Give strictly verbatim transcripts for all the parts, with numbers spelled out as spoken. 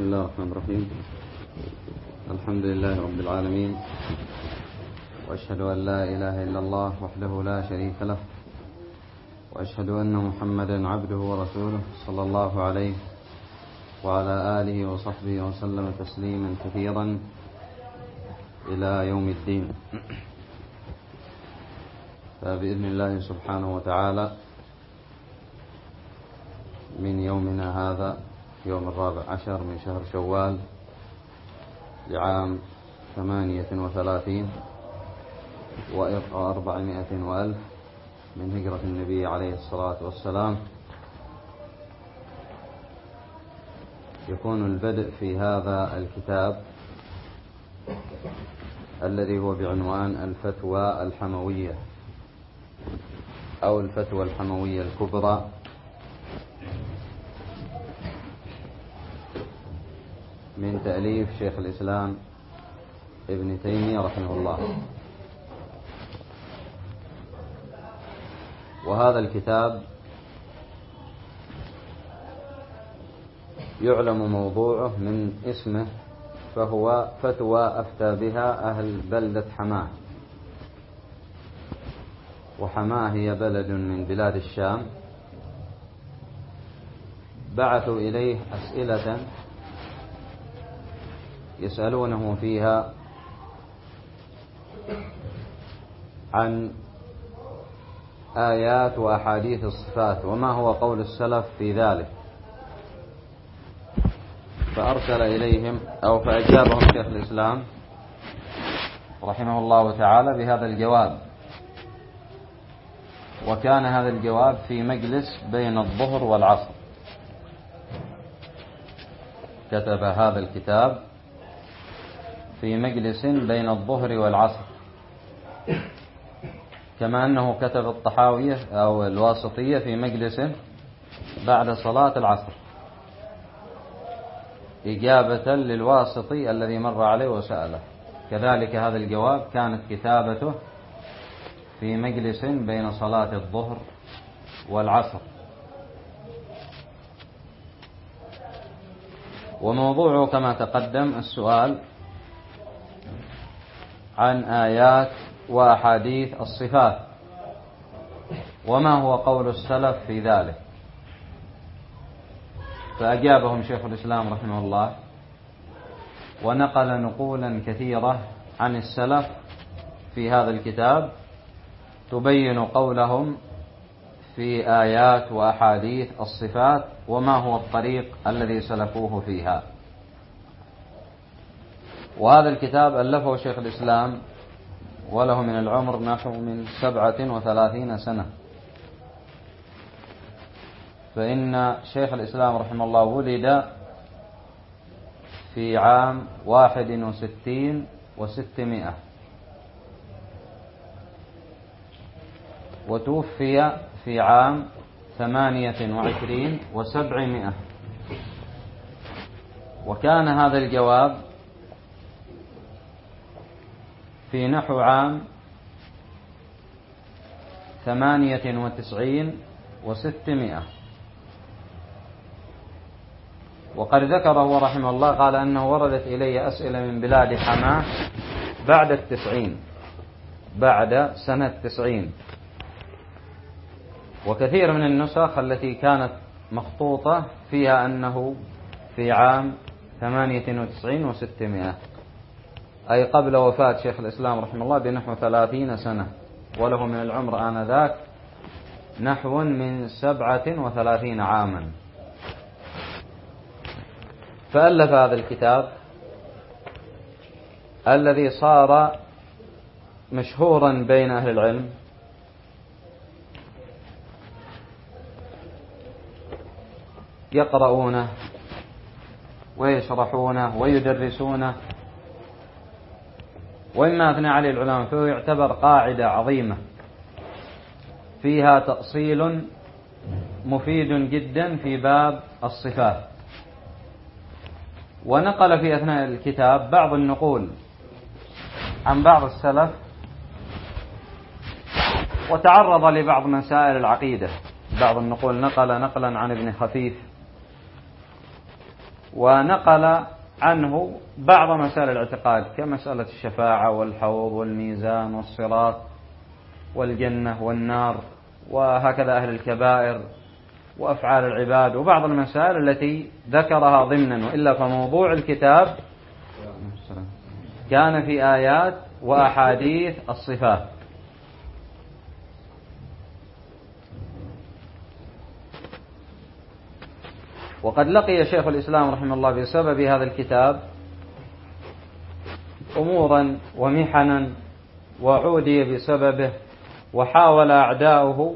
بسم الله الرحمن الرحيم. الحمد لله رب العالمين، وأشهد أن لا إله إلا الله وحده لا شريك له، وأشهد أن محمدا عبده ورسوله صلى الله عليه وعلى آله وصحبه وسلم تسليما كثيرا إلى يوم الدين. فبإذن الله سبحانه وتعالى من يومنا هذا يوم الرابع عشر من شهر شوال لعام ثمانية وثلاثين وأربعمائة وألف من هجرة النبي عليه الصلاة والسلام، يكون البدء في هذا الكتاب الذي هو بعنوان الفتوى الحموية أو الفتوى الحموية الكبرى، من تأليف شيخ الإسلام ابن تيمية رحمه الله. وهذا الكتاب يعلم موضوعه من اسمه، فهو فتوى أفتى بها أهل بلدة حماه. وحماه هي بلد من بلاد الشام، بعثوا إليه أسئلة يسألونه فيها عن آيات وأحاديث الصفات وما هو قول السلف في ذلك، فأرسل إليهم أو فأجابهم شيخ الإسلام رحمه الله تعالى بهذا الجواب. وكان هذا الجواب في مجلس بين الظهر والعصر، كتب هذا الكتاب في مجلس بين الظهر والعصر، كما أنه كتب الطحاوية أو الواسطية في مجلس بعد صلاة العصر إجابة للواسطي الذي مر عليه وسأله. كذلك هذا الجواب كانت كتابته في مجلس بين صلاة الظهر والعصر. وموضوعه كما تقدم السؤال عن آيات وأحاديث الصفات وما هو قول السلف في ذلك. فأجابهم شيخ الإسلام رحمه الله، ونقل نقولا كثيرة عن السلف في هذا الكتاب تبين قولهم في آيات وأحاديث الصفات وما هو الطريق الذي سلكوه فيها. وهذا الكتاب ألفه شيخ الإسلام وله من العمر نحو من سبعة وثلاثين سنة، فإن شيخ الإسلام رحمه الله ولد في عام واحد وستين وستمائة، وتوفي في عام ثمانية وعشرين وسبعمائة. وكان هذا الجواب في نحو عام ثمانية وتسعين وستمائة. وقد ذكره رحمه الله، قال أنه وردت إلي أسئلة من بلاد حماه بعد التسعين، بعد سنة تسعين. وكثير من النسخ التي كانت مخطوطة فيها أنه في عام ثمانية وتسعين وستمائة، أي قبل وفاة شيخ الإسلام رحمه الله بنحو ثلاثين سنة، وله من العمر آنذاك نحو من سبعة وثلاثين عاما. فألف هذا الكتاب الذي صار مشهورا بين أهل العلم، يقرؤونه ويشرحونه ويدرسونه، وإما أثنى عليه العلماء، فهو يعتبر قاعدة عظيمة فيها تأصيل مفيد جدا في باب الصفات. ونقل في أثناء الكتاب بعض النقول عن بعض السلف، وتعرض لبعض مسائل العقيدة. بعض النقول نقل نقلا عن ابن خفيف ونقل عنه بعض مسائل الاعتقاد كمسألة الشفاعة والحوض والميزان والصراط والجنة والنار، وهكذا أهل الكبائر وأفعال العباد وبعض المسائل التي ذكرها ضمنا، وإلا فموضوع الكتاب كان في آيات وأحاديث الصفات. وقد لقي شيخ الإسلام رحمه الله بسبب هذا الكتاب أمورا ومحنا وعودي بسببه، وحاول أعداؤه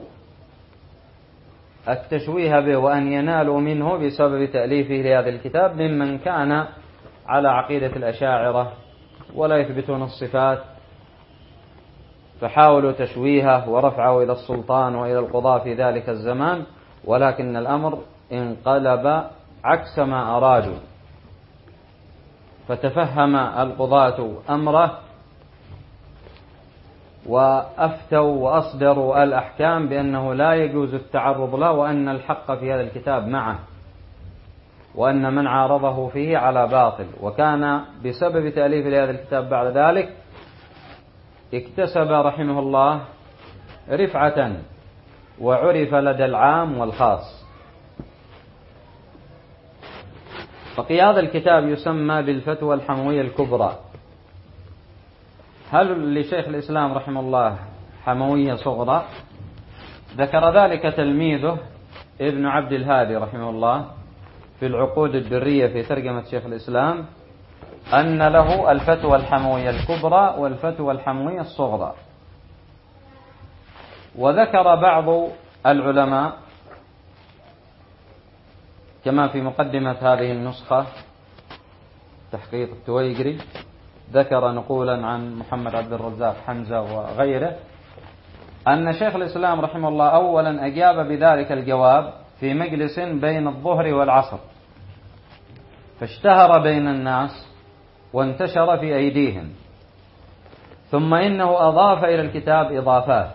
التشويه به وأن ينالوا منه بسبب تأليفه لهذا الكتاب ممن كان على عقيدة الأشاعرة ولا يثبتون الصفات، فحاولوا تشويهه ورفعه إلى السلطان وإلى القضاء في ذلك الزمان، ولكن الأمر انقلب عكس ما أرادوا، فتفهم القضاة أمره وأفتوا وأصدروا الأحكام بأنه لا يجوز التعرض له، وأن الحق في هذا الكتاب معه، وأن من عارضه فيه على باطل. وكان بسبب تأليف لهذا الكتاب بعد ذلك اكتسب رحمه الله رفعة وعرف لدى العام والخاص. بقي هذا الكتاب يسمى بالفتوى الحموية الكبرى. هل لشيخ الإسلام رحمه الله حموية صغرى؟ ذكر ذلك تلميذه ابن عبد الهادي رحمه الله في العقود الدرية في ترجمة شيخ الإسلام، أن له الفتوى الحموية الكبرى والفتوى الحموية الصغرى. وذكر بعض العلماء كما في مقدمة هذه النسخة تحقيق التويجري، ذكر نقولا عن محمد عبد الرزاق حمزة وغيره، أن شيخ الإسلام رحمه الله أولا أجاب بذلك الجواب في مجلس بين الظهر والعصر، فاشتهر بين الناس وانتشر في أيديهم، ثم إنه أضاف إلى الكتاب إضافات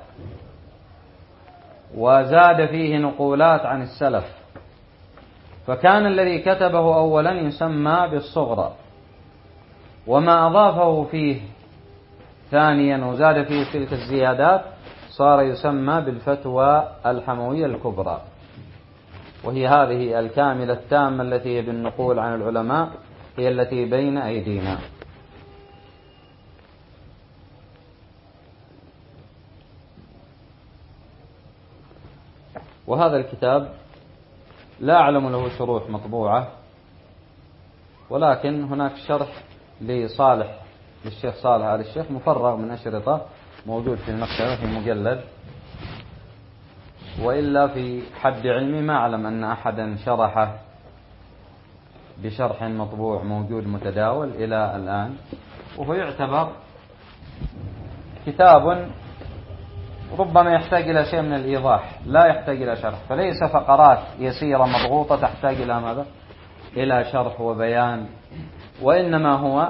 وزاد فيه نقولات عن السلف، فكان الذي كتبه أولا يسمى بالصغرى، وما أضافه فيه ثانيا وزاد فيه تلك الزيادات صار يسمى بالفتوى الحموية الكبرى، وهي هذه الكاملة التامة التي هي بالنقول عن العلماء، هي التي بين أيدينا. وهذا الكتاب لا أعلم له شروح مطبوعة، ولكن هناك شرح لصالح للشيخ صالح آل الشيخ مفرغ من أشرطة موجود في المكتبة في مجلد، وإلا في حد علمي ما أعلم أن أحدا شرحه بشرح مطبوع موجود متداول إلى الآن. وهو يعتبر كتاب ربما يحتاج إلى شيء من الإيضاح، لا يحتاج إلى شرح، فليس فقرات يسيرة مضغوطة تحتاج إلى ماذا؟ إلى شرح وبيان، وإنما هو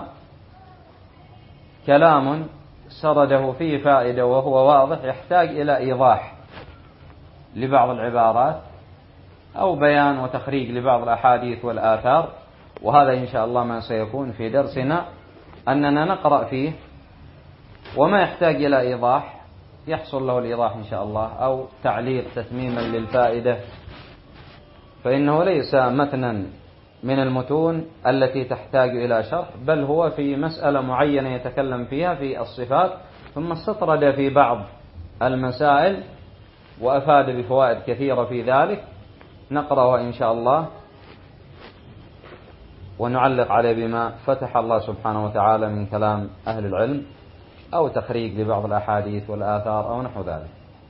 كلام سرده فيه فائدة وهو واضح يحتاج إلى إيضاح لبعض العبارات أو بيان وتخريج لبعض الأحاديث والآثار. وهذا إن شاء الله ما سيكون في درسنا، أننا نقرأ فيه، وما يحتاج إلى إيضاح يحصل له الإيضاح إن شاء الله، أو تعليق تتميما للفائدة، فإنه ليس متنا من المتون التي تحتاج إلى شرح، بل هو في مسألة معينة يتكلم فيها في الصفات، ثم استطرد في بعض المسائل وأفاد بفوائد كثيرة في ذلك، نقرأها إن شاء الله ونعلق عليه بما فتح الله سبحانه وتعالى من كلام أهل العلم، أو تخريج لبعض الأحاديث والآثار أو نحو ذلك.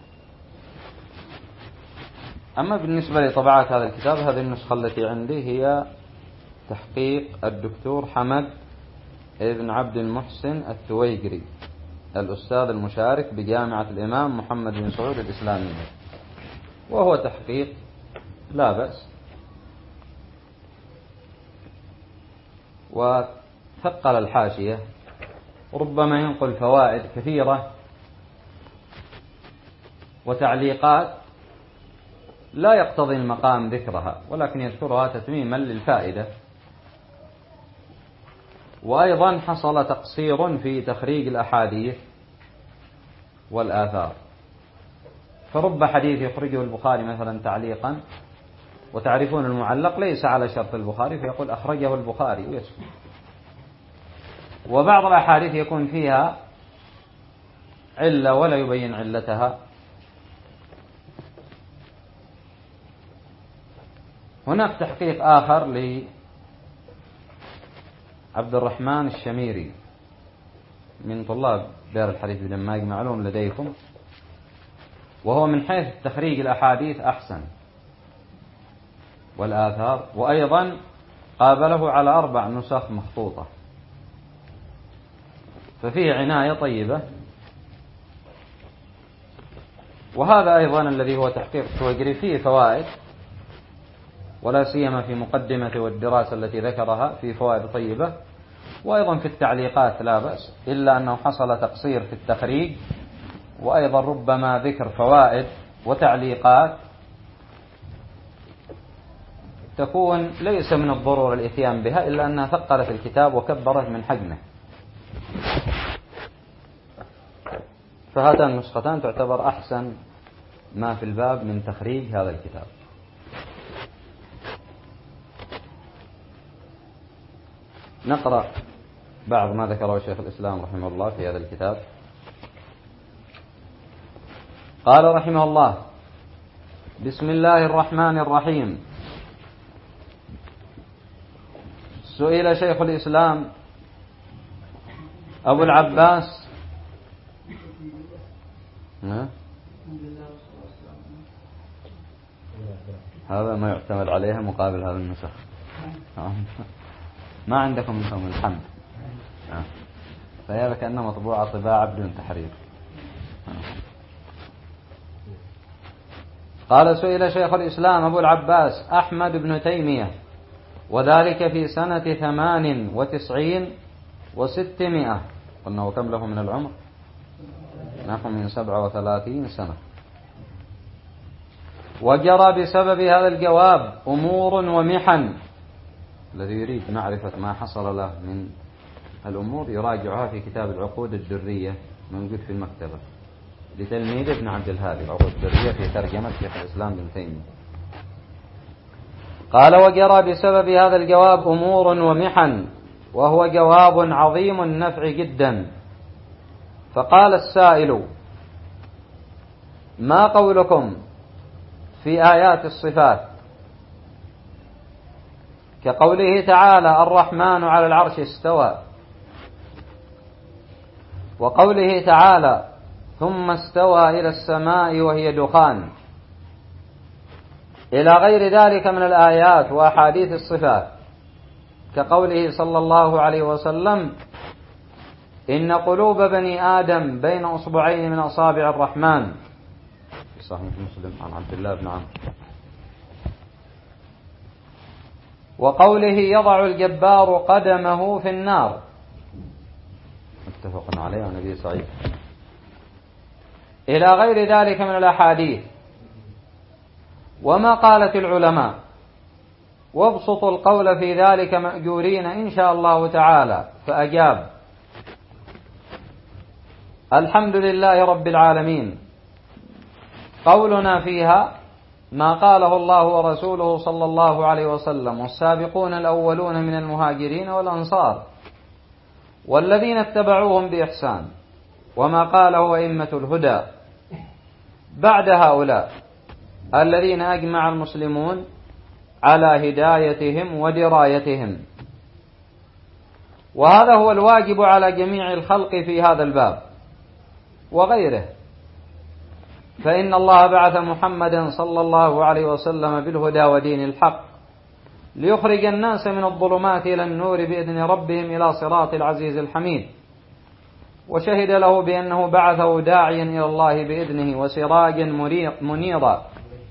أما بالنسبة لطبعات هذا الكتاب، هذه النسخة التي عندي هي تحقيق الدكتور حمد ابن عبد المحسن التويجري، الأستاذ المشارك بجامعة الإمام محمد بن سعود الإسلامية، وهو تحقيق لا بأس، وثقل الحاشية، ربما ينقل فوائد كثيرة وتعليقات لا يقتضي المقام ذكرها، ولكن يذكرها تتميما للفائدة، وأيضا حصل تقصير في تخريج الأحاديث والآثار، فرب حديث يخرجه البخاري مثلا تعليقا، وتعرفون المعلق ليس على شرط البخاري فيقول أخرجه البخاري ويسكت، وبعض الأحاديث يكون فيها علة ولا يبين علتها. هناك تحقيق آخر لعبد الرحمن الشميري من طلاب دار الحديث بدماغ، معلوم لديكم، وهو من حيث تخريج الأحاديث أحسن والآثار، وأيضا قابله على أربع نسخ مخطوطة، ففيه عناية طيبة. وهذا أيضا الذي هو تحقيق التويجري فيه فوائد، ولا سيما في مقدمة والدراسة التي ذكرها في فوائد طيبة، وأيضا في التعليقات لا بأس، إلا أنه حصل تقصير في التخريج، وأيضا ربما ذكر فوائد وتعليقات تكون ليس من الضرورة الإتيان بها، إلا أنها ثقلت الكتاب وكبرت من حجمه. فهاتان النسختان تعتبر أحسن ما في الباب من تخريج هذا الكتاب. نقرأ بعض ما ذكره شيخ الإسلام رحمه الله في هذا الكتاب. قال رحمه الله: بسم الله الرحمن الرحيم. سئل شيخ الإسلام أبو العباس هذا ما يعتمد عليها مقابل هذا النسخ. ما عندكم منهم الحمد، فهذا كأنه مطبوعة طباعة بدون تحرير. قال: سئل شيخ الإسلام أبو العباس أحمد بن تيمية، وذلك في سنة ثمان وتسعين وستمائة، قلنا وكم له من العمر؟ نحو من سبعة وثلاثين سنة. وجرى بسبب هذا الجواب أمور ومحن. الذي يريد معرفة ما حصل له من الأمور يراجعها في كتاب العقود الدرية موجود في المكتبة لتلميذ ابن عبد الهادي، العقود الدرية في ترجمة شيخ الإسلام بن تيمية. قال: وجرى بسبب هذا الجواب أمور ومحن، وهو جواب عظيم النفع جدا. فقال السائل: ما قولكم في آيات الصفات كقوله تعالى الرحمن على العرش استوى، وقوله تعالى ثم استوى إلى السماء وهي دخان، إلى غير ذلك من الآيات وأحاديث الصفات، كقوله صلى الله عليه وسلم إن قلوب بني آدم بين أصبعين من أصابع الرحمن، في صحيح مسلم عن عبد الله بن عمرو، وقوله يضع الجبار قدمه في النار، متفق عليه عن أبي سعيد، إلى غير ذلك من الأحاديث. وما قالت العلماء وابسطوا القول في ذلك مأجورين إن شاء الله تعالى. فأجاب: الحمد لله رب العالمين، قولنا فيها ما قاله الله ورسوله صلى الله عليه وسلم والسابقون الأولون من المهاجرين والأنصار والذين اتبعوهم بإحسان، وما قاله أئمة الهدى بعد هؤلاء الذين أجمع المسلمون على هدايتهم ودرايتهم. وهذا هو الواجب على جميع الخلق في هذا الباب وغيره، فإن الله بعث محمدا صلى الله عليه وسلم بالهدى ودين الحق ليخرج الناس من الظلمات إلى النور بإذن ربهم إلى صراط العزيز الحميد، وشهد له بأنه بعثه داعيا إلى الله بإذنه وسراجا منيرا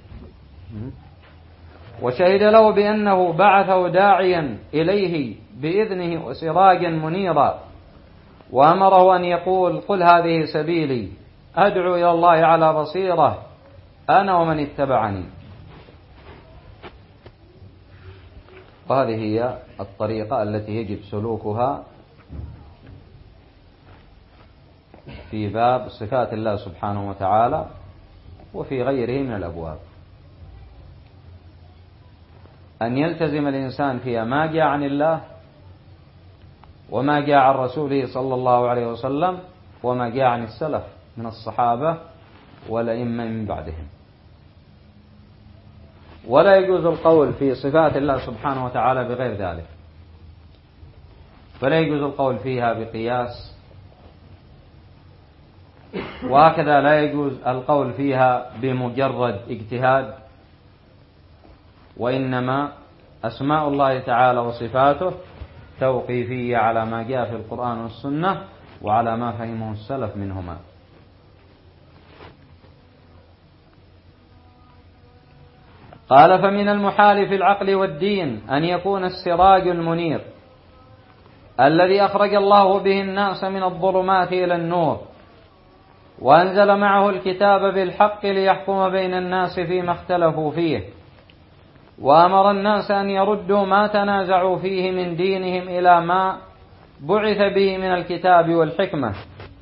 وشهد له بأنه بعثه داعيا إليه بإذنه وسراجا منيرا، وأمره أن يقول قل هذه سبيلي أدعو إلى الله على بصيرة أنا ومن اتبعني. وهذه هي الطريقة التي يجب سلوكها في باب صفات الله سبحانه وتعالى وفي غيره من الأبواب، أن يلتزم الإنسان فيها ما جاء عن الله وما جاء عن رسوله صلى الله عليه وسلم وما جاء عن السلف من الصحابة والأئمة من بعدهم. ولا يجوز القول في صفات الله سبحانه وتعالى بغير ذلك، فلا يجوز القول فيها بقياس، وهكذا لا يجوز القول فيها بمجرد اجتهاد، وإنما أسماء الله تعالى وصفاته توقيفية على ما جاء في القرآن والسنة وعلى ما فهمه السلف منهما. قال: فمن المحال في العقل والدين أن يكون السراج المنير الذي أخرج الله به الناس من الظلمات إلى النور وأنزل معه الكتاب بالحق ليحكم بين الناس فيما اختلفوا فيه، وأمر الناس أن يردوا ما تنازعوا فيه من دينهم إلى ما بعث به من الكتاب والحكمة،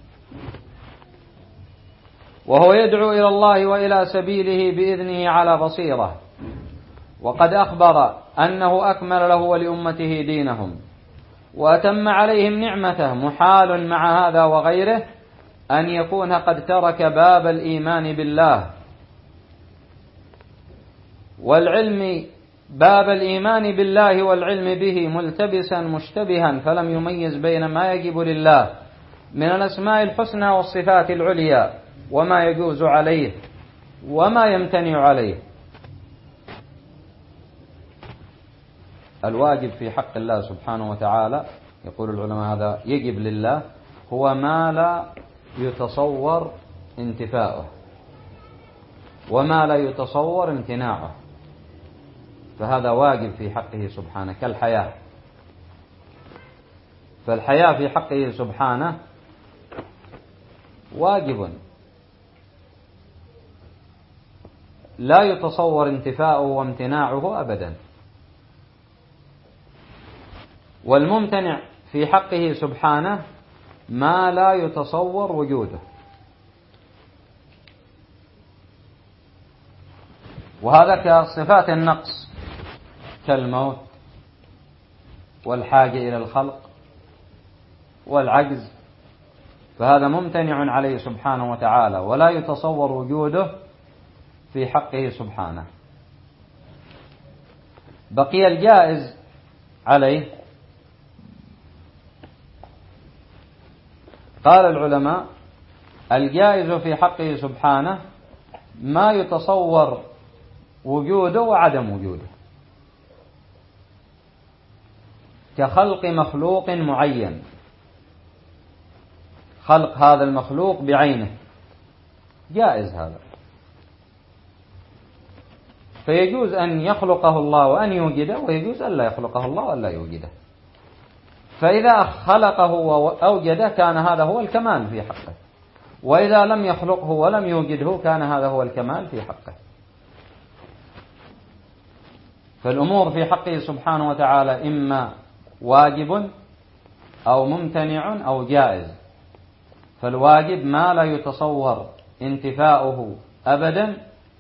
وهو يدعو إلى الله وإلى سبيله بإذنه على بصيرة، وقد أخبر أنه أكمل له ولأمته دينهم وأتم عليهم نعمته. محال مع هذا وغيره أن يكون قد ترك باب الإيمان بالله والعلم باب الإيمان بالله والعلم به ملتبسا مشتبها، فلم يميز بين ما يجب لله من الأسماء الحسنى والصفات العليا وما يجوز عليه وما يمتنع عليه. الواجب في حق الله سبحانه وتعالى، يقول العلماء هذا يجب لله، هو ما لا يتصور انتفاؤه وما لا يتصور امتناعه، فهذا واجب في حقه سبحانه كالحياة. فالحياة في حقه سبحانه واجب لا يتصور انتفاؤه وامتناعه أبدا. والممتنع في حقه سبحانه ما لا يتصور وجوده، وهذا كصفات النقص كالموت والحاجة إلى الخلق والعجز، فهذا ممتنع عليه سبحانه وتعالى ولا يتصور وجوده في حقه سبحانه. بقي الجائز عليه. قال العلماء: الجائز في حقه سبحانه ما يتصور وجوده وعدم وجوده، كخلق مخلوق معين، خلق هذا المخلوق بعينه جائز هذا، فيجوز أن يخلقه الله وأن يوجده، ويجوز أن لا يخلقه الله وأن لا يوجده. فإذا خلقه وأوجده كان هذا هو الكمال في حقه، وإذا لم يخلقه ولم يوجده كان هذا هو الكمال في حقه. فالأمور في حقه سبحانه وتعالى إما واجب أو ممتنع أو جائز. فالواجب ما لا يتصور انتفاؤه أبدا،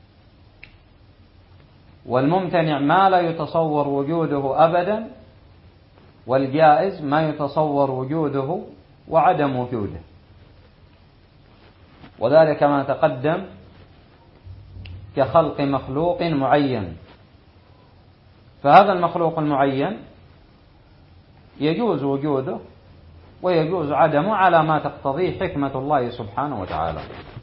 والممتنع ما لا يتصور وجوده أبدا، والجائز ما يتصور وجوده وعدم وجوده. وذلك ما تقدم كخلق مخلوق معين، فهذا المخلوق المعين يجوز وجوده ويجوز عدمه على ما تقتضيه حكمة الله سبحانه وتعالى.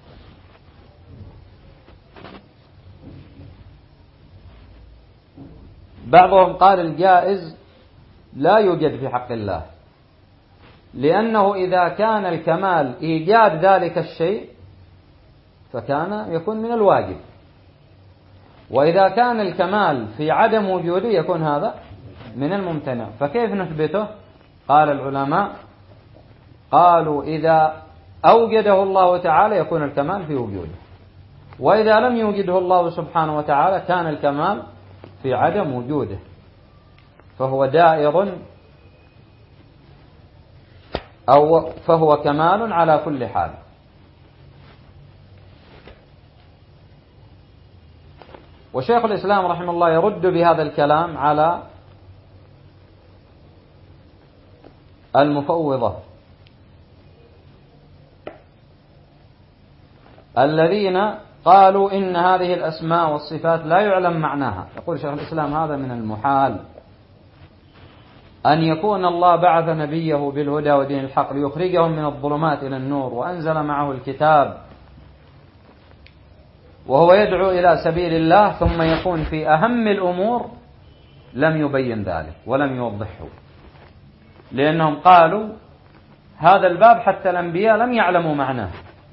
بعضهم قال الجائز لا يوجد في حق الله، لأنه إذا كان الكمال إيجاد ذلك الشيء فكان يكون من الواجب، وإذا كان الكمال في عدم وجوده يكون هذا من الممتنع. فكيف نثبته؟ قال العلماء: قالوا إذا أوجده الله تعالى يكون الكمال في وجوده، وإذا لم يوجده الله سبحانه وتعالى كان الكمال في عدم وجوده، فهو دائر أو فهو كمال على كل حال. وشيخ الإسلام رحمه الله يرد بهذا الكلام على المفوضة الذين قالوا إن هذه الأسماء والصفات لا يعلم معناها. يقول شيخ الإسلام هذا من المحال أن يكون الله بعث نبيه بالهدى ودين الحق ليخرجهم من الظلمات إلى النور وأنزل معه الكتاب وهو يدعو إلى سبيل الله، ثم يكون في أهم الأمور لم يبين ذلك ولم يوضحه، لأنهم قالوا هذا الباب حتى الأنبياء لم يعلموا معناه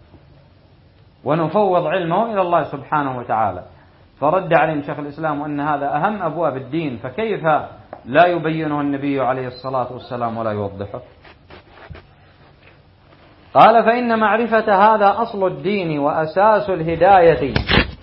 ونفوض علمه إلى الله سبحانه وتعالى. فرد عليهم شيخ الإسلام أن هذا أهم أبواب الدين، فكيف لا يبينه النبي عليه الصلاة والسلام ولا يوضحه؟ قال فإن معرفة هذا أصل الدين وأساس الهداية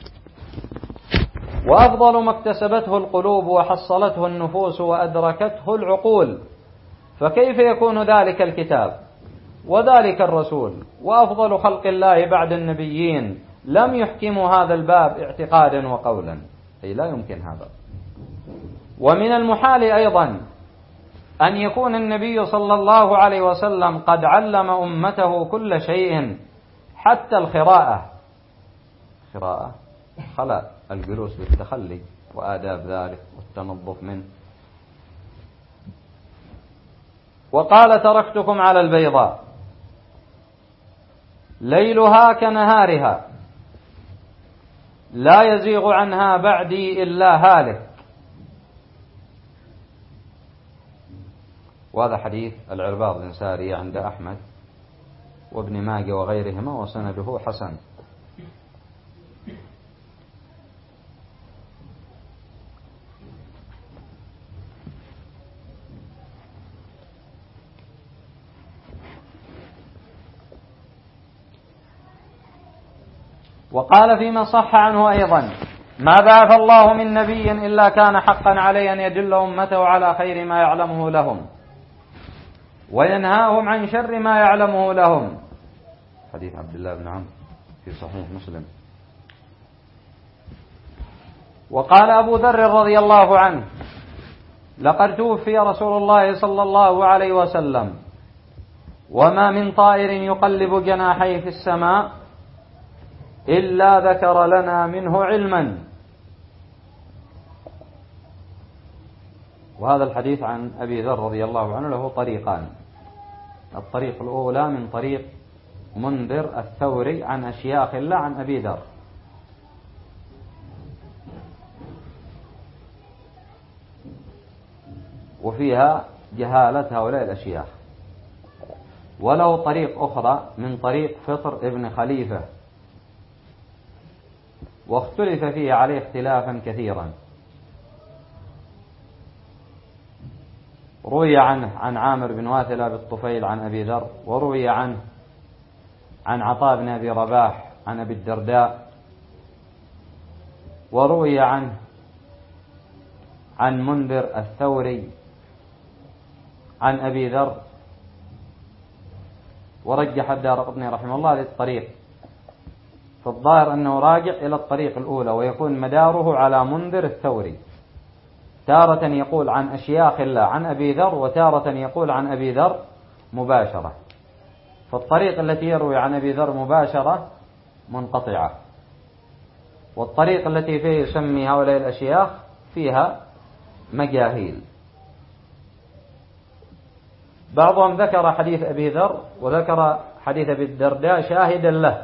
وأفضل ما اكتسبته القلوب وحصلته النفوس وأدركته العقول، فكيف يكون ذلك الكتاب وذلك الرسول وأفضل خلق الله بعد النبيين لم يحكموا هذا الباب اعتقادا وقولا؟ أي لا يمكن هذا. ومن المحال أيضا أن يكون النبي صلى الله عليه وسلم قد علم أمته كل شيء حتى الخراءة، خراءة خلاء الجلوس بالتخلي وآداب ذلك والتنظف منه، وقال تركتكم على البيضاء ليلها كنهارها لا يزيغ عنها بعدي إلا هالك. وهذا حديث العرباض بن سارية عند أحمد وابن ماجه وغيرهما وسنده حسن. وقال فيما صح عنه أيضا ما بعث الله من نبي إلا كان حقا عليه أن يدل أمته على خير ما يعلمه لهم وينهاهم عن شر ما يعلمه لهم. حديث عبد الله بن عمرو في صحيح مسلم. وقال أبو ذر رضي الله عنه لقد توفي رسول الله صلى الله عليه وسلم وما من طائر يقلب جناحيه في السماء إلا ذكر لنا منه علما. وهذا الحديث عن أبي ذر رضي الله عنه له طريقان. الطريق الأولى من طريق منذر الثوري عن أشياخ الله عن أبي ذر، وفيها جهالة هؤلاء الأشياخ. وله طريق أخرى من طريق فطر ابن خليفة، واختلف فيه عليه اختلافا كثيرا. روي عنه عن عامر بن واثلة بالطفيل عن أبي ذر، وروي عنه عن عطاء بن أبي رباح عن أبي الدرداء، وروي عنه عن منذر الثوري عن أبي ذر. ورجح الدارقطني رحمه الله للطريق، فالظاهر أنه راجع إلى الطريق الأولى ويكون مداره على منذر الثوري، تارة يقول عن أشياخ الله عن أبي ذر وتارة يقول عن أبي ذر مباشرة. فالطريق التي يروي عن أبي ذر مباشرة منقطعة، والطريق التي فيه يسمي هؤلاء الأشياخ فيها مجاهيل. بعضهم ذكر حديث أبي ذر وذكر حديث أبي الدرداء شاهدا له،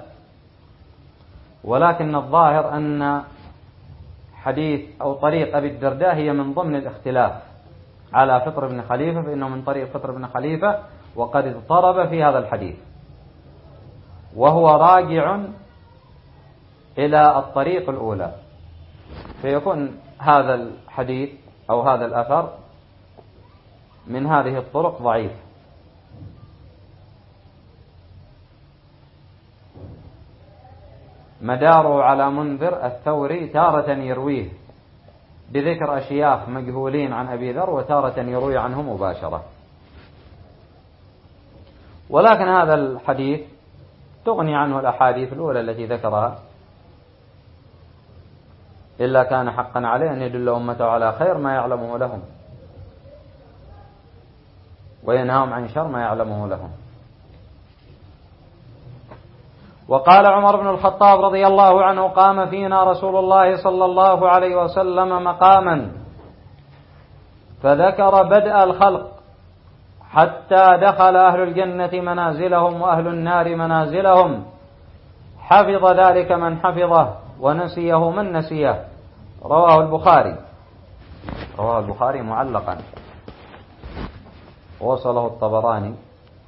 ولكن الظاهر أن حديث أو طريق أبي الدرداء هي من ضمن الاختلاف على فطر بن خليفة، فإنه من طريق فطر بن خليفة وقد اضطرب في هذا الحديث، وهو راجع إلى الطريق الأولى، فيكون هذا الحديث أو هذا الأثر من هذه الطرق ضعيف. مداره على منذر الثوري، تارة يرويه بذكر أشياخ مجهولين عن أبي ذر وتارة يروي عنه مباشرة. ولكن هذا الحديث تغني عنه الأحاديث الأولى التي ذكرها إلا كان حقا عليه أن يدل أمته على خير ما يعلمه لهم، وينهاهم عن شر ما يعلمه لهم. وقال عمر بن الخطاب رضي الله عنه: قام فينا رسول الله صلى الله عليه وسلم مقاما فذكر بدء الخلق حتى دخل أهل الجنة منازلهم وأهل النار منازلهم، حفظ ذلك من حفظه ونسيه من نسيه. رواه البخاري رواه البخاري معلقا، وصله الطبراني،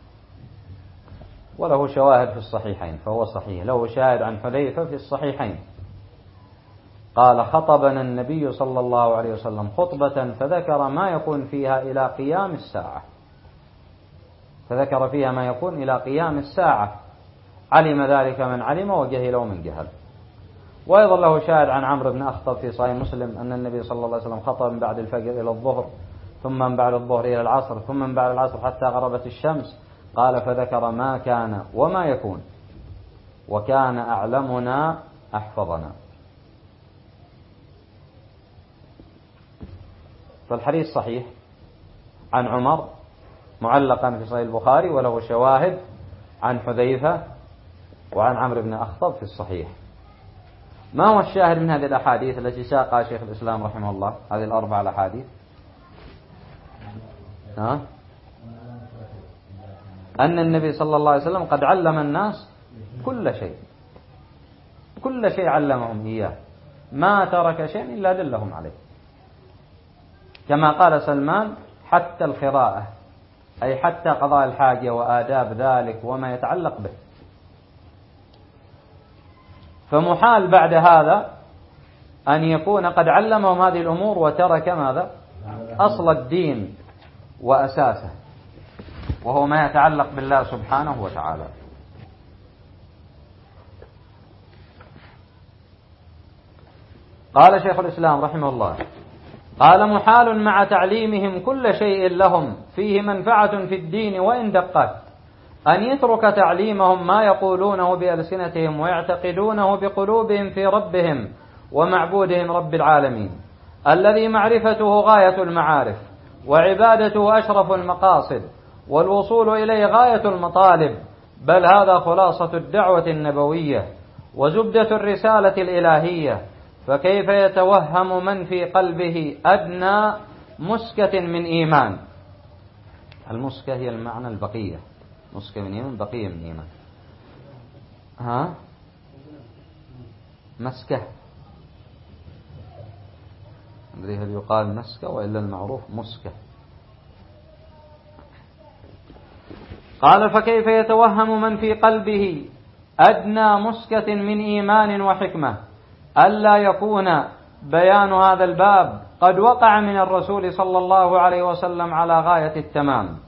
وله شواهد في الصحيحين فهو صحيح. له شاهد عن حذيفة في الصحيحين قال: خطبنا النبي صلى الله عليه وسلم خطبة فذكر ما يكون فيها إلى قيام الساعة فذكر فيها ما يكون إلى قيام الساعة، علم ذلك من علم وجهله من جهل. وأيضا له شاهد عن عمرو بن أخطب في صحيح مسلم أن النبي صلى الله عليه وسلم خطب من بعد الفجر إلى الظهر، ثم من بعد الظهر إلى العصر، ثم من بعد العصر حتى غربت الشمس. قال: فذكر ما كان وما يكون، وكان أعلمنا أحفظنا. فالحديث صحيح عن عمر معلقا في صحيح البخاري، وله شواهد عن حذيفة وعن عمرو بن أخطب في الصحيح. ما هو الشاهد من هذه الأحاديث التي ساقها شيخ الإسلام رحمه الله؟ هذه الأربع الأحاديث ها؟ أن النبي صلى الله عليه وسلم قد علم الناس كل شيء كل شيء علمهم إياه، ما ترك شيء إلا دلهم عليه، كما قال سلمان: حتى القراءة، أي حتى قضاء الحاجة وآداب ذلك وما يتعلق به. فمحال بعد هذا أن يكون قد علمهم هذه الأمور وترك ماذا؟ أصل الدين وأساسه، وهو ما يتعلق بالله سبحانه وتعالى. قال شيخ الإسلام رحمه الله: قال: محال مع تعليمهم كل شيء لهم فيه منفعة في الدين وإن دقت أن يترك تعليمهم ما يقولونه بألسنتهم ويعتقدونه بقلوبهم في ربهم ومعبودهم رب العالمين، الذي معرفته غاية المعارف وعبادته أشرف المقاصد والوصول إليه غاية المطالب، بل هذا خلاصة الدعوة النبوية وزبدة الرسالة الإلهية. فكيف يتوهم من في قلبه أدنى مسكة من إيمان؟ المسكة هي المعنى البقية، مسكة من إيمان، بقية من إيمان. ها؟ مسكة، أدري هل يقال مسكة وإلا المعروف مسكة. قال: فكيف يتوهم من في قلبه أدنى مسكة من إيمان وحكمة ألا يكون بيان هذا الباب قد وقع من الرسول صلى الله عليه وسلم على غاية التمام؟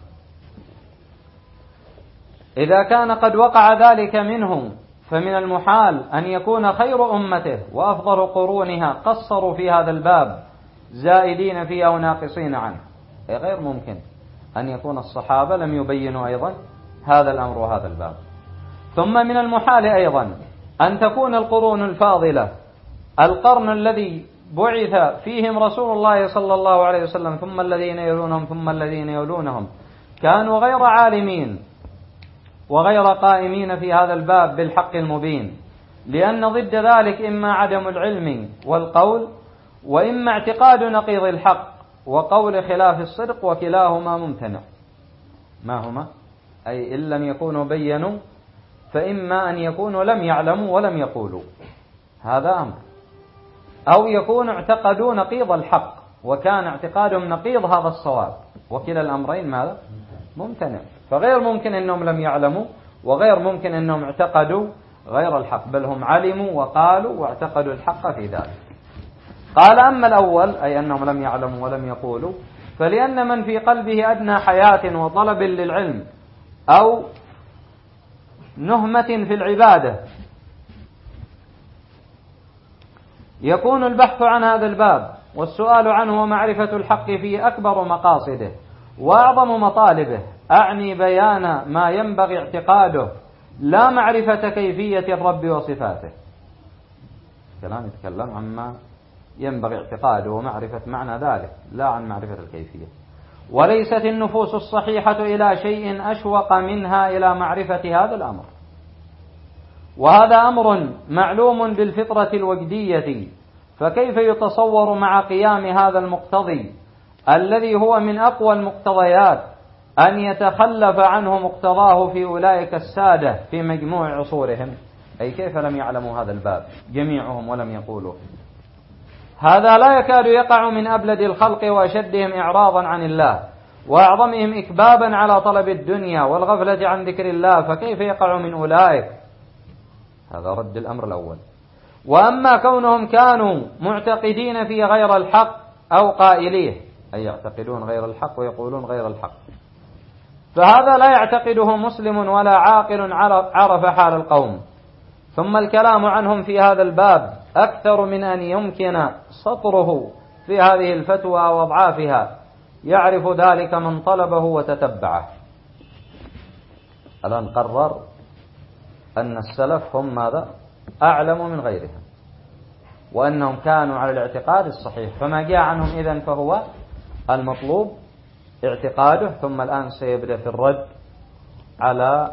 إذا كان قد وقع ذلك منه فمن المحال أن يكون خير أمته وأفضل قرونها قصروا في هذا الباب زائدين فيه أو ناقصين عنه. أي غير ممكن أن يكون الصحابة لم يبينوا أيضا هذا الأمر وهذا الباب. ثم من المحال أيضا أن تكون القرون الفاضلة، القرن الذي بعث فيهم رسول الله صلى الله عليه وسلم ثم الذين يلونهم ثم الذين يلونهم، كانوا غير عالمين وغير قائمين في هذا الباب بالحق المبين، لأن ضد ذلك إما عدم العلم والقول، وإما اعتقاد نقيض الحق وقول خلاف الصدق، وكلاهما ممتنع. ما هما؟ أي إن لم يكونوا بينوا فإما أن يكونوا لم يعلموا ولم يقولوا، هذا أمر، أو يكونوا اعتقدوا نقيض الحق وكان اعتقادهم نقيض هذا الصواب، وكلا الأمرين ماذا؟ ممتنع. فغير ممكن أنهم لم يعلموا، وغير ممكن أنهم اعتقدوا غير الحق، بل هم علموا وقالوا واعتقدوا الحق في ذلك. قال: أما الأول أي أنهم لم يعلموا ولم يقولوا، فلأن من في قلبه أدنى حياة وطلب للعلم أو نهمة في العبادة يكون البحث عن هذا الباب والسؤال عنه ومعرفة الحق فيه أكبر مقاصده وأعظم مطالبه، أعني بيان ما ينبغي اعتقاده لا معرفة كيفية الرب وصفاته. كلام يتكلم عما ينبغي اعتقاده ومعرفة معنى ذلك لا عن معرفة الكيفية. وليست النفوس الصحيحة إلى شيء أشوق منها إلى معرفة هذا الأمر، وهذا أمر معلوم بالفطرة الوجدية، فكيف يتصور مع قيام هذا المقتضي الذي هو من أقوى المقتضيات أن يتخلف عنه مقتضاه في أولئك السادة في مجموع عصورهم؟ أي كيف لم يعلموا هذا الباب جميعهم ولم يقولوا؟ هذا لا يكاد يقع من أبلد الخلق وأشدهم إعراضا عن الله وأعظمهم إكبابا على طلب الدنيا والغفلة عن ذكر الله، فكيف يقع من أولئك؟ هذا رد الأمر الأول. وأما كونهم كانوا معتقدين في غير الحق أو قائليه، أي يعتقدون غير الحق ويقولون غير الحق، فهذا لا يعتقده مسلم ولا عاقل عرف حال القوم. ثم الكلام عنهم في هذا الباب أكثر من أن يمكن سطره في هذه الفتوى وأضعافها، يعرف ذلك من طلبه وتتبعه. الآن قرر أن السلف هم ماذا؟ أعلم من غيرهم، وأنهم كانوا على الاعتقاد الصحيح، فما جاء عنهم إذن فهو المطلوب اعتقاده. ثم الآن سيبدأ في الرد على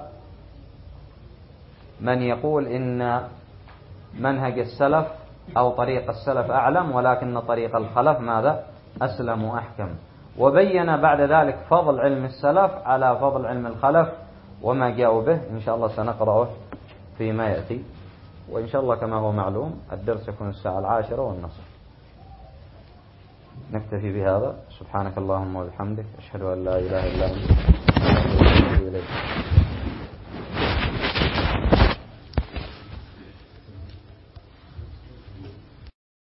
من يقول إن منهج السلف أو طريق السلف أعلم ولكن طريق الخلف ماذا؟ أسلم وأحكم. وبين بعد ذلك فضل علم السلف على فضل علم الخلف وما جاءوا به. إن شاء الله سنقرأه فيما يأتي، وإن شاء الله كما هو معلوم الدرس يكون الساعة العاشرة والنصف. نكتفي بهذا. سبحانك اللهم وبحمدك، أشهد أن لا إله إلا أنت، أستغفرك وأتوب إليك.